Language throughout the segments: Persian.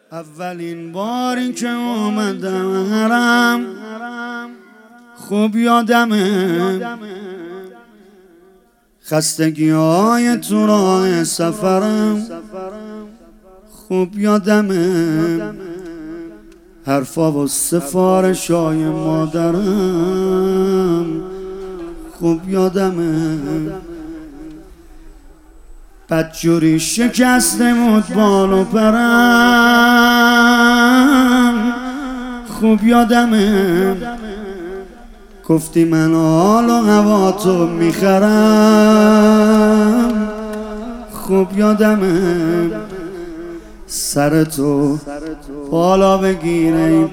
اولین باری که اومدم حرم خوب یادمه، خستگی های تو راه سفرم خوب یادمه، حرفا و سفارش های مادرم خوب یادمه، بدجوری شکستمود بال و پرم خوب یادمه، گفتی من حال و هوا تو میخرم خوب یادمه، سر تو بالا بگیره این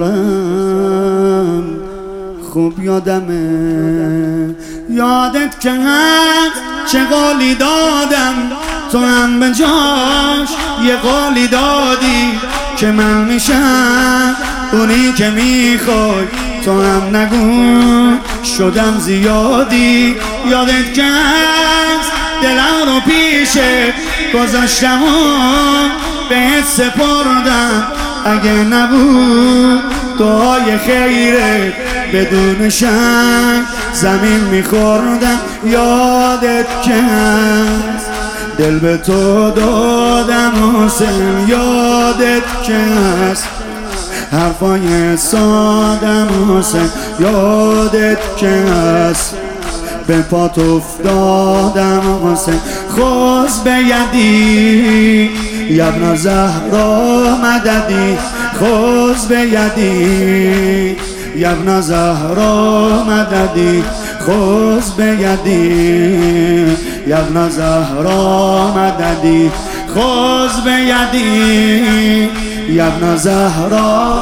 پسرم خوب یادمه، یادت که هست چه قولی دادم تو هم به جاش یه قولی دادی که من میشم اونی که میخوای، تو هم نگو شدم زیادی، یادت که هست دلم رو پیشه گذاشتم و بهت سپردم، اگه نبود دعای خیرت بدون شک زمین میخوردم، یادت که هست دل به تو دادم حسین، یادت که هست حرفای سادم حسین، یادت که هست به پات افتادم حسین، خوز به یدی یبن زهرا مددی، خوز به یدی یبن زهرا مددی، خوز به یدی یبن زهرا مددی، خوز به یدی یبن زهرا.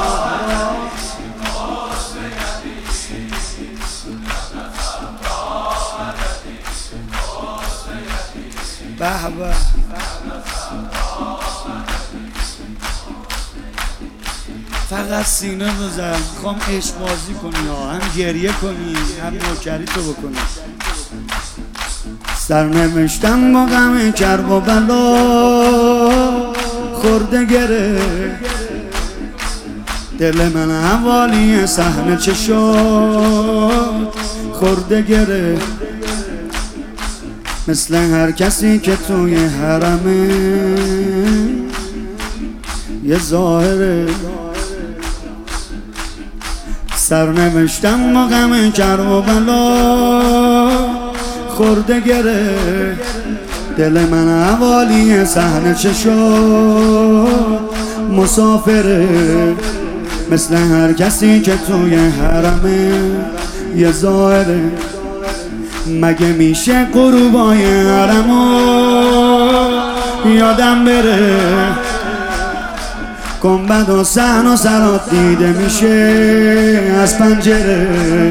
به به فقط سینه بزن، خوام عشق بازی کنی، هم گریه کنی هم نوکری تو بکنی. سرنوشتم با غم کرب و بلا خورده گره، دل من حوالی صحنه چه شد خورده گره، مثل هر کسی که توی حرمه یه ظاهره، سرنوشتم با غم کرب و بلا خورده گره، دل من حوالی صحنه چه شد مسافره، مثل هر کسی که توی حرمه یه ظاهره، مگه میشه غروبای حرمو یادم بره، گنبد و صحن و صلات دیده میشه از پنجره،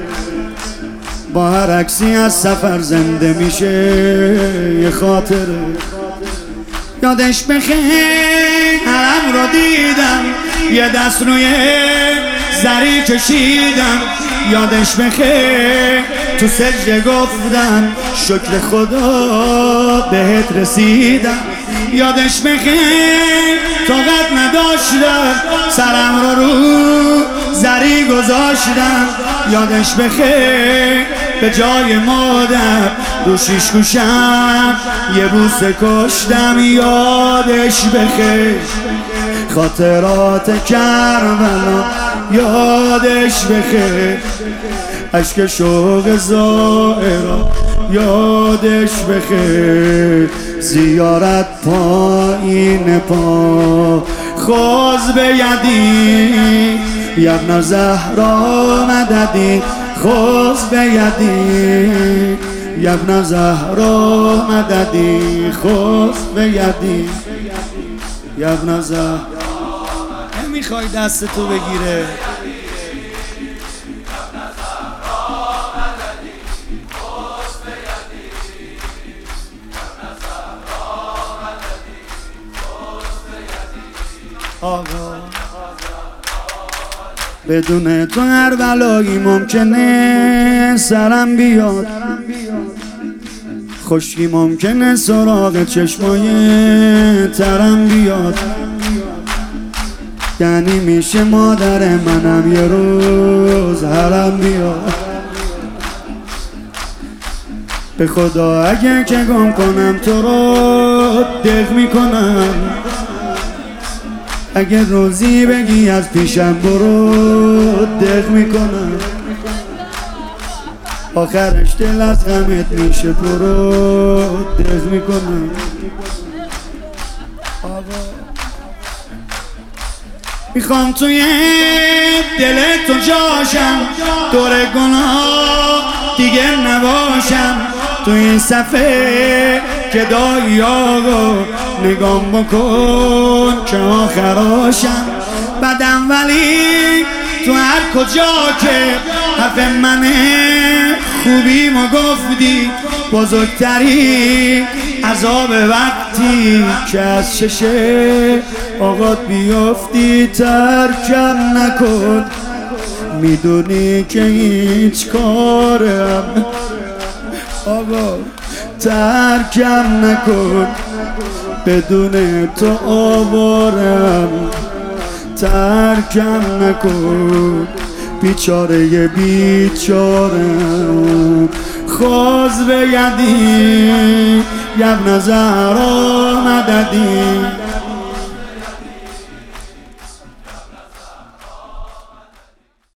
با هر عکسی از سفر زنده میشه یه خاطره، یادش بخیر حرم رو دیدم یه دست روی زری کشیدم، یادش بخیر تو سجده گفتم شکر خدا بهت رسیدم، یادش بخیر طاقت نداشتم سرم رو زری گذاشتم، یادش بخیر به جای مادر رو شیش گوشم یه بوسه کشتم، یادش بخیر خاطرات کربلا، یادش بخیر عشق شوق زائرا، یادش بخیر زیارت پایین پا، خوز به یدی یبن زهرا مددی، خوز به یدی یبن زهرا مددی، خوز به یدی یبن زهرا. نمیخوای دست تو بگیره آقا، بدون تو هر بلایی ممکنه سرم بیاد، خشکی ممکنه سراغ چشمای ترم بیاد، یعنی میشه مادر منم یه روز حرم بیاد. به خدا اگه که گم کنم تو رو دق میکنم، اگه روزی بگی از پیشم برو دق میکنم، آخرش دل از غمت میشه پرو دق میکنم. میخوام توی دل تو جاشم، دور گناه دیگه نباشم، تو این صفحه که دایی آقا نگام بکن که آخراشم. بدم ولی تو هر کجا که حرف منه خوبی ما گفتی، بزرگتری عذاب وقتی که از چشه آقات بیافتی. ترکم نکن، میدونی که هیچ کارم آقا، ترکم نکن، بدون تو آوارم، ترکم نکن، بیچاره بیچارم. خواز به یدی یب نظر مددی